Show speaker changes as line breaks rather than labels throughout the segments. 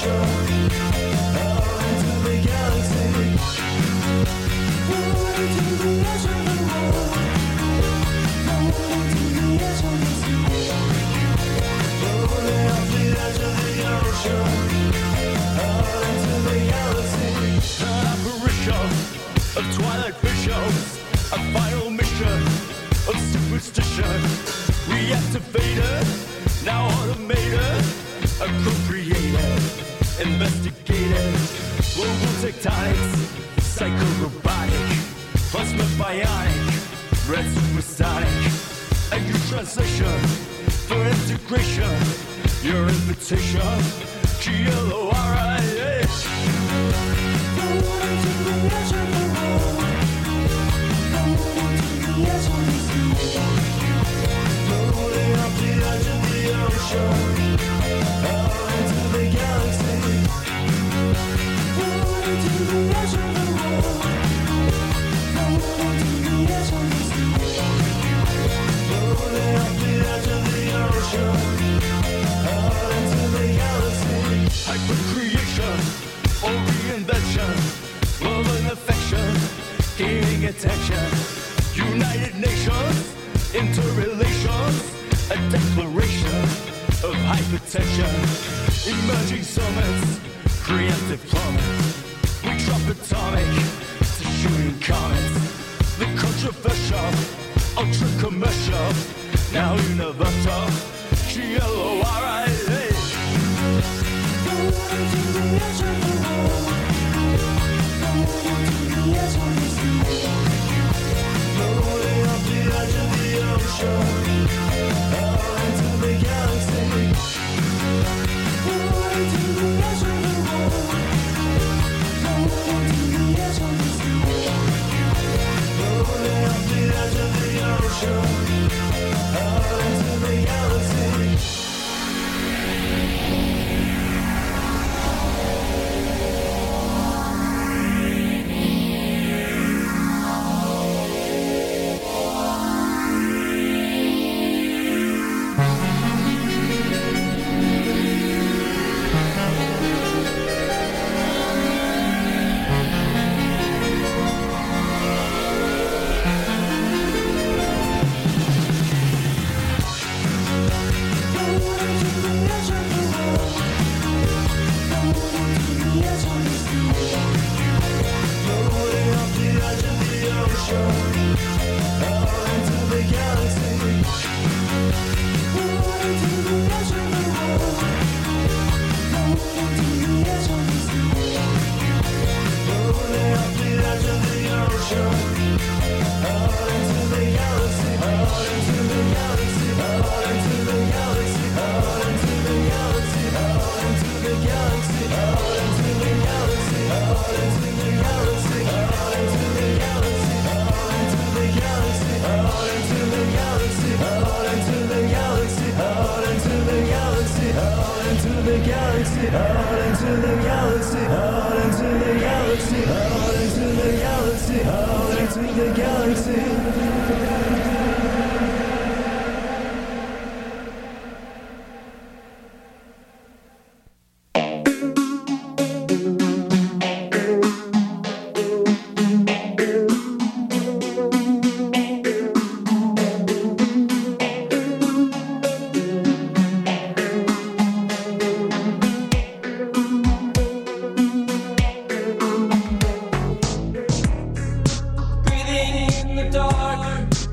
Breathing in the dark.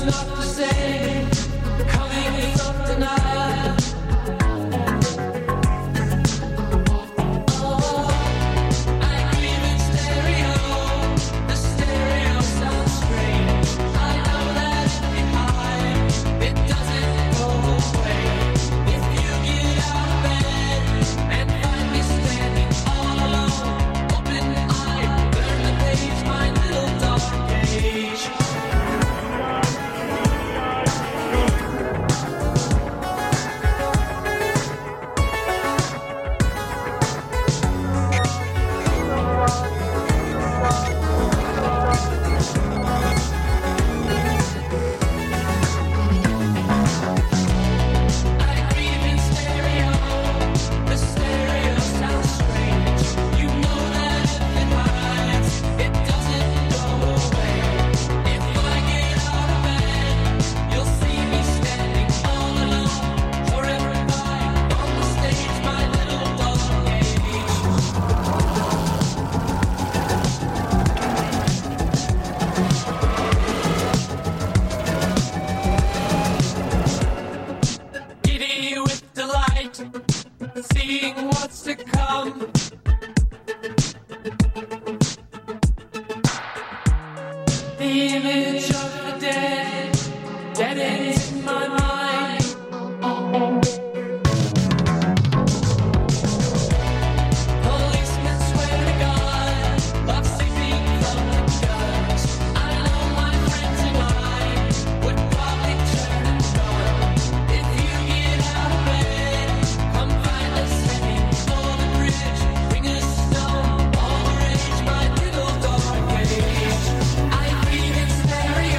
Stereo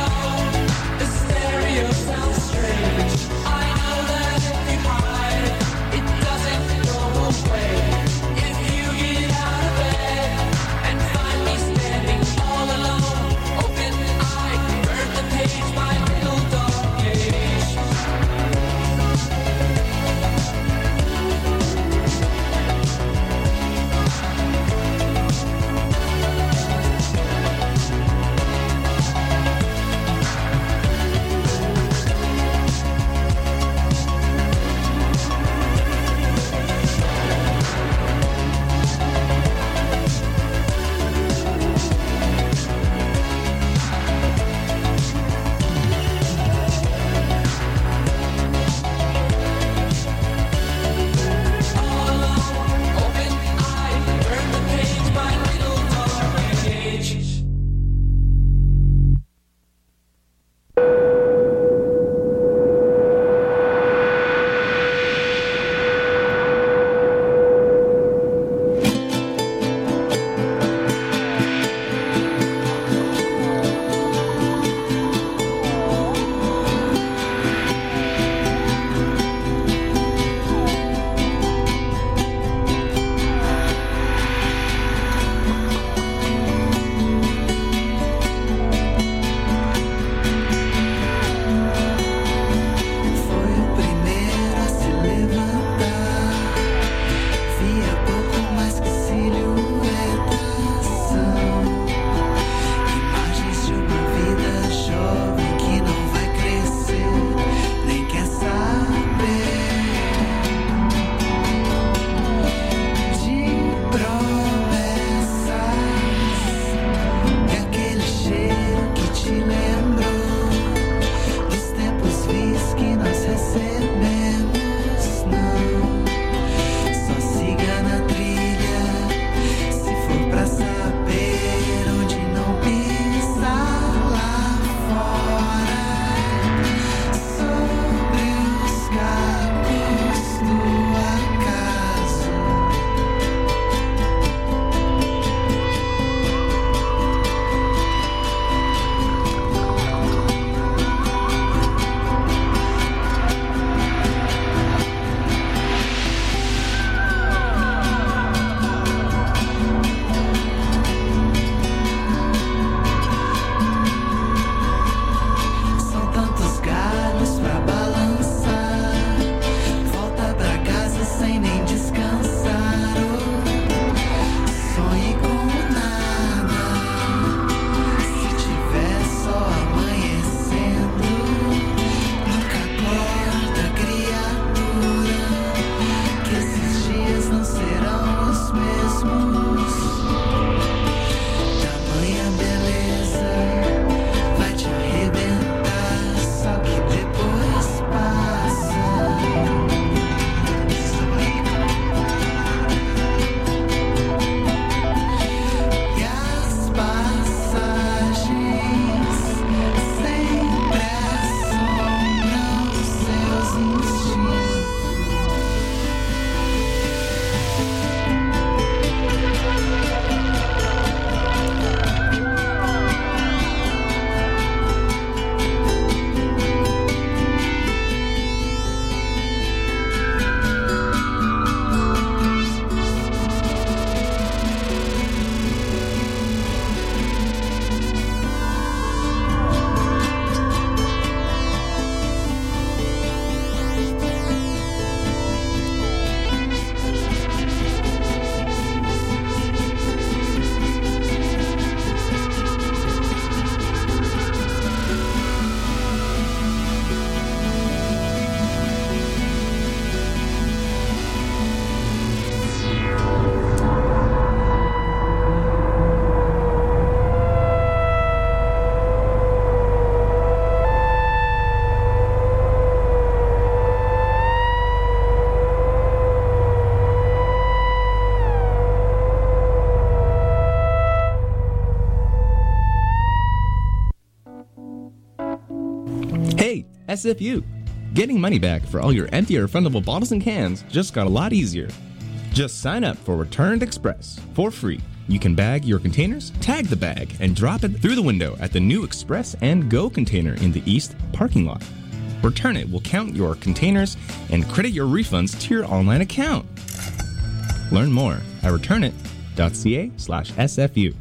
Hey, SFU! Getting money back for all your empty or refundable bottles and cans just got a lot easier. Just sign up for Returned Express for free. You can bag your containers, tag the bag, and drop it through the window at the new Express and Go container in the East parking lot. Return It will count your containers and credit your refunds to your online account. Learn more at returnit.ca/SFU.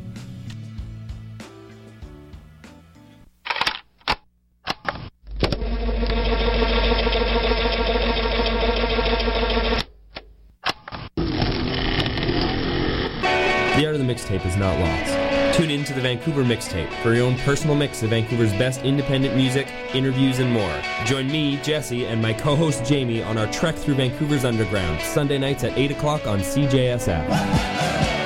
The art of the mixtape is not lost. Tune in to the Vancouver Mixtape for your own personal mix of Vancouver's best independent music, interviews, and more. Join me, Jesse, and my co-host Jamie on our trek through Vancouver's underground, Sunday nights at 8 o'clock on CJSF.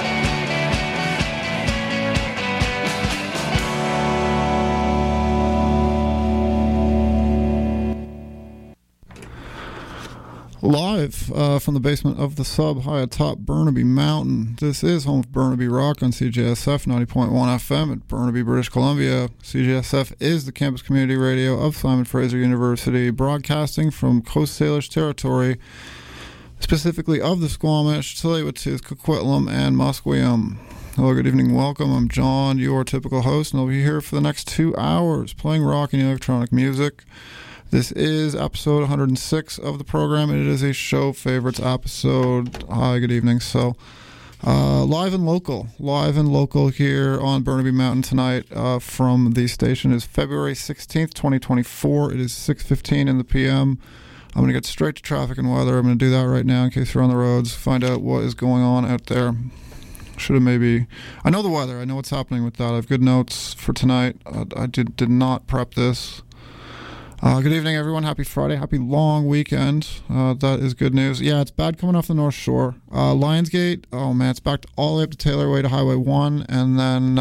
Live from the basement of the sub high atop Burnaby Mountain. This is home of Burnaby Rock on CJSF 90.1 FM at Burnaby, British Columbia. CJSF is the campus community radio of Simon Fraser University, broadcasting from Coast Salish territory, specifically of the Squamish, Tsleil-Waututh, Coquitlam, and Musqueam. Hello, good evening, welcome. I'm John, your typical host, and I'll be here for the next 2 hours playing rock and electronic music. This is episode 106 of the program, and it is a show favorites episode. Hi, good evening. So, live and local here on Burnaby Mountain tonight from the station is February 16th, 2024. It is 6:15 in the PM. I'm going to get straight to traffic and weather. I'm going to do that right now in case you're on the roads, find out what is going on out there. Should have maybe... I know the weather. I know what's happening with that. I have good notes for tonight. I did not prep this. Good evening, everyone. Happy Friday. Happy long weekend. That is good news. Yeah, it's bad coming off the North Shore. Lionsgate, oh man, it's backed all the way up to Taylor Way to Highway 1. And then,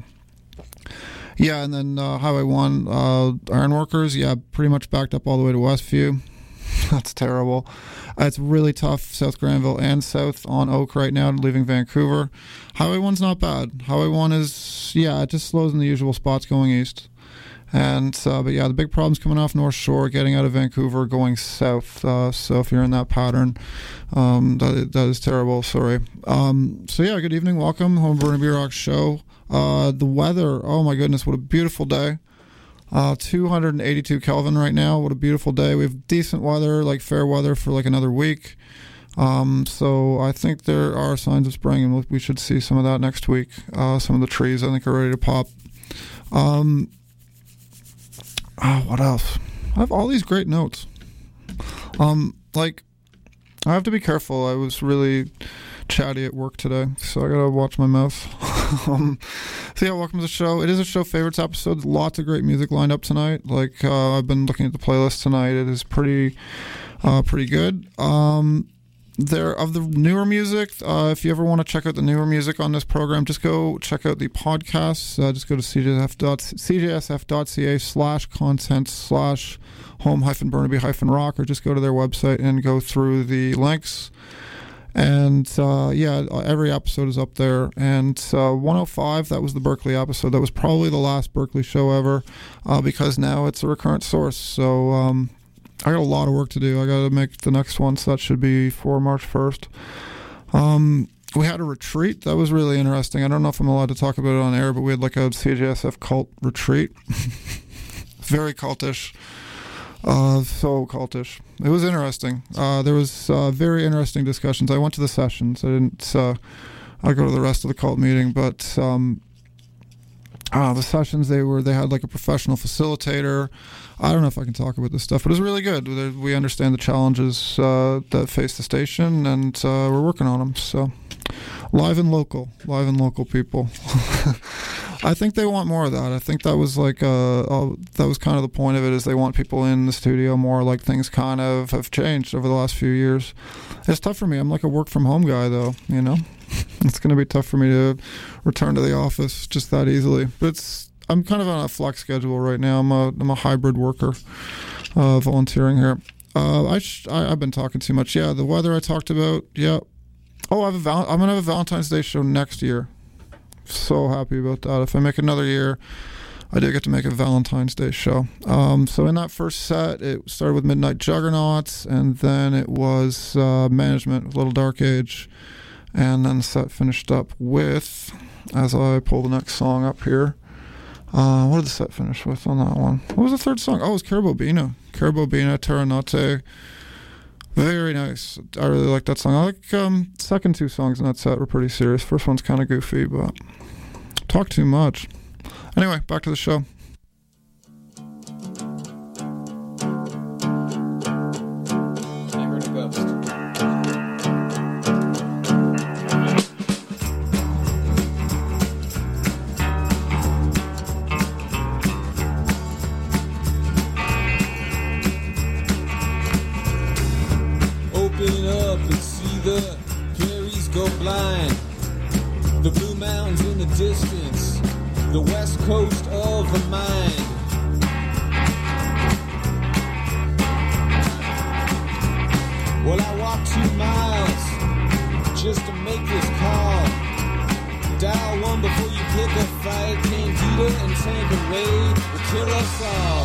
Highway 1, Ironworkers, yeah, pretty much backed up all the way to Westview. That's terrible. It's really tough, South Granville and south on Oak right now, leaving Vancouver. Highway 1's not bad. Highway 1 is, yeah, it just slows in the usual spots going east. And but yeah, the big problem's coming off North Shore, getting out of Vancouver, going south. So if you're in that pattern, that is terrible. Sorry. So yeah, good evening, welcome home Burnaby Rock show. The weather, oh my goodness, what a beautiful day. 282 Kelvin right now. What a beautiful day. We have decent weather, like fair weather for like another week. So I think there are signs of spring, and we should see some of that next week. Some of the trees I think are ready to pop. What else? I have all these great notes. I have to be careful. I was really chatty at work today, so I gotta watch my mouth. So yeah, welcome to the show. It is a show favorites episode. Lots of great music lined up tonight. I've been looking at the playlist tonight. It is pretty good. There of the newer music, if you ever want to check out the newer music on this program, just go check out the podcasts. Just go to cjsf.ca/content/home-burnaby-rock, or just go to their website and go through the links. And every episode is up there. And 105, that was the Berkeley episode. That was probably the last Berkeley show ever, because now it's a recurrent source. So I got a lot of work to do. I got to make the next one, so that should be for March 1st. We had a retreat. That was really interesting. I don't know if I'm allowed to talk about it on air, but we had like a CJSF cult retreat. Very cultish. So cultish. It was interesting. There was very interesting discussions. I went to the sessions. I didn't go to the rest of the cult meeting, but the sessions, they had like a professional facilitator. I don't know if I can talk about this stuff, but it was really good. We understand the challenges that face the station, and we're working on them. So live and local people. I think they want more of that. I think that was like that was kind of the point of it, is they want people in the studio more. Like, things kind of have changed over the last few years. It's tough for me. I'm like a work from home guy, though, you know. It's going to be tough for me to return to the office just that easily. But I'm kind of on a flex schedule right now. I'm a hybrid worker, volunteering here. I've been talking too much. Yeah, the weather I talked about. Yeah. Oh, I'm gonna have a Valentine's Day show next year. So happy about that. If I make another year, I did get to make a Valentine's Day show. So in that first set, it started with Midnight Juggernauts, and then it was Management with Little Dark Age, and then the set finished up with, as I pull the next song up here, what did the set finish with on that one? What was the third song? Oh, it was Carabobina, Terra Notte. Very nice. I really like that song. I like second two songs in that set were pretty serious. First one's kind of goofy, but talk too much. Anyway, back to the show.
I heard a ghost. Open up and see the prairies go blind. The Blue Mountains in the distance, the west coast of the mind. Well, I walked 2 miles just to make this call. Dial 1 before you pick a fight. Candida and Tanqueray will kill us all.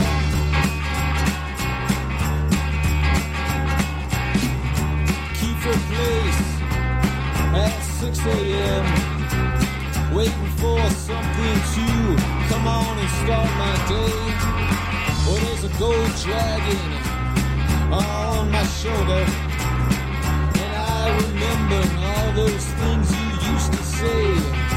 Kiefer Place at 6 a.m. Waiting for something to come on and start my day. Well, there's a gold dragon on my shoulder, and I remember all those things you used to say.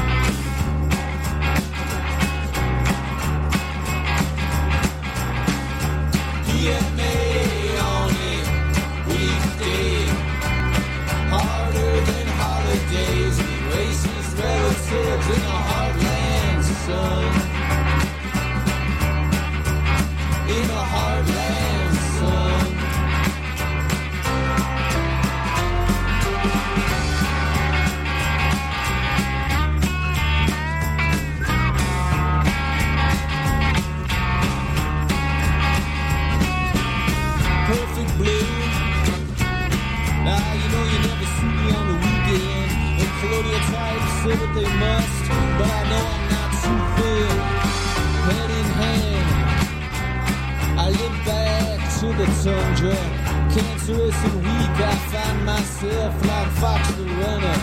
PMA on a weekday, harder than holidays. Racist relatives in the heartland, son. In the heartland, son. Perfect blue. Now you know you never see me on the weekend. Colonial types say that they must, but I know I'm not too thin. Hand in hand, I live back to the tundra. Cancerous and weak, I find myself like Fox the Runner.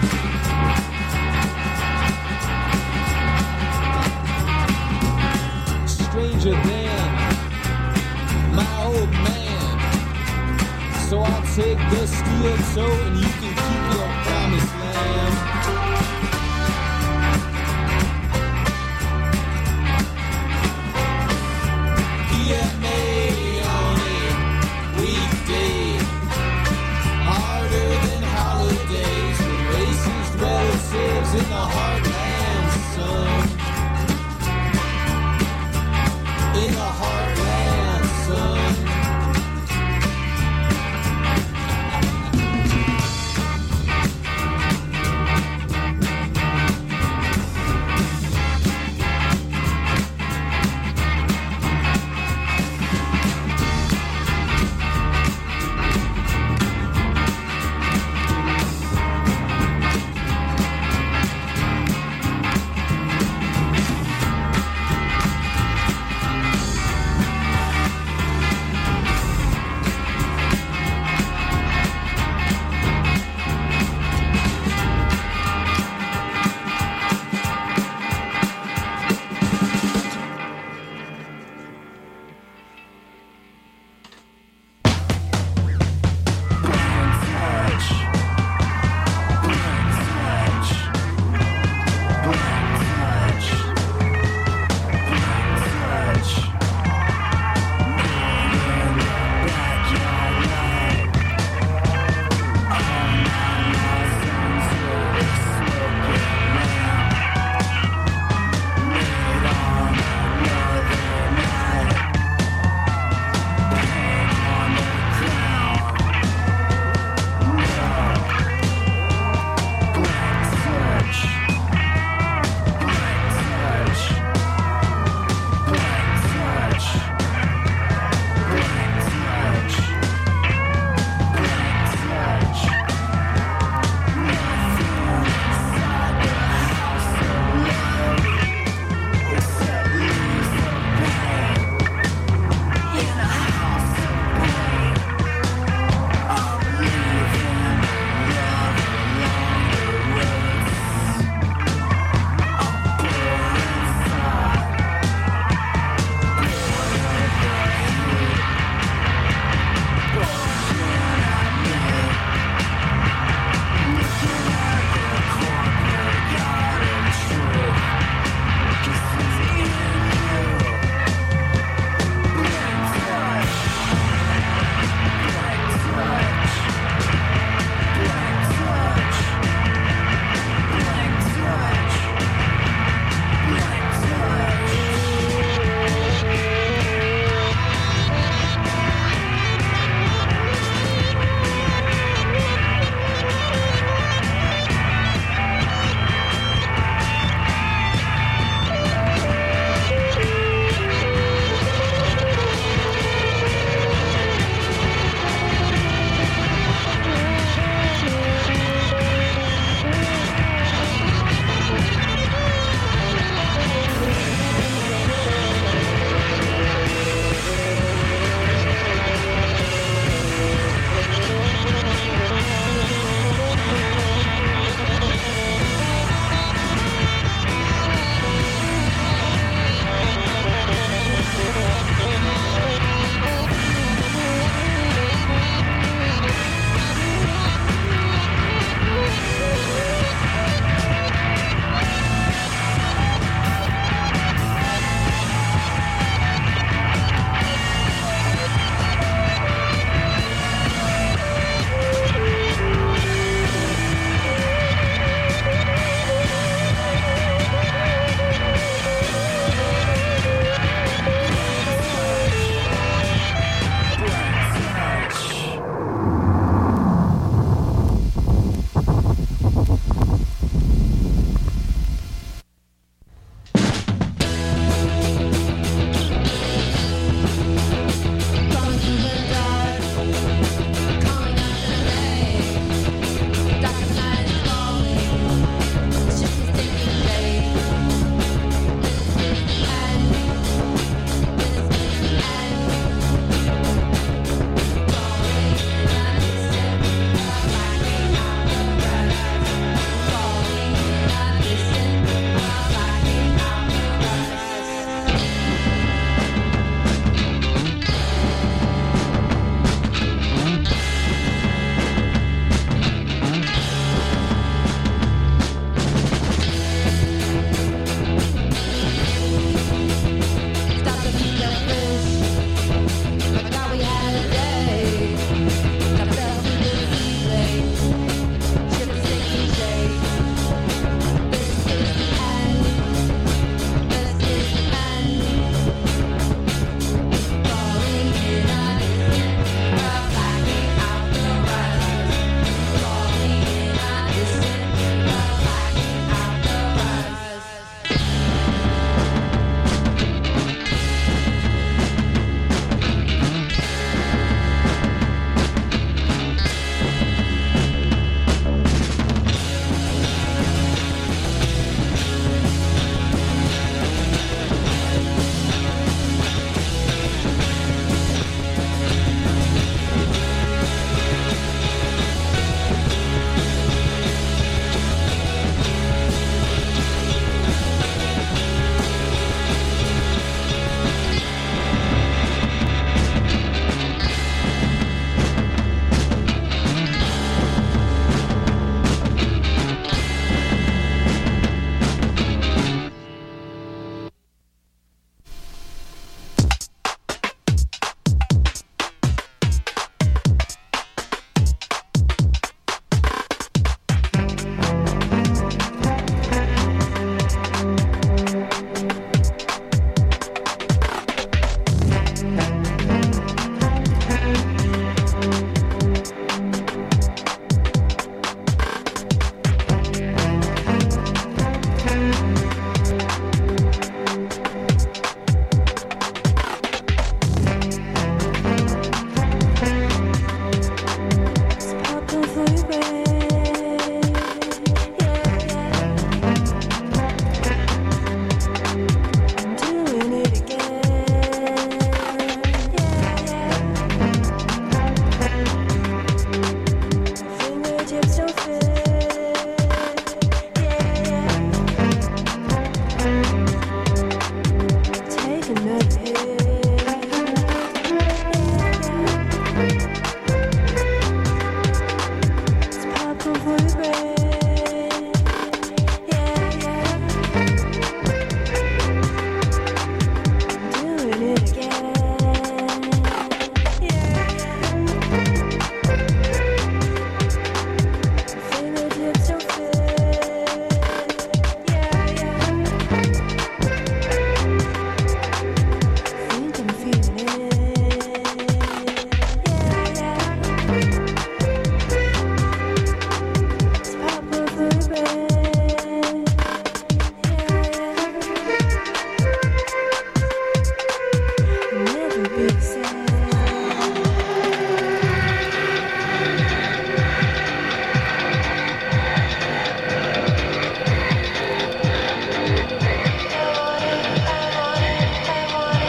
Stranger than my old man. So I'll take the steel toe and you can keep your promised land.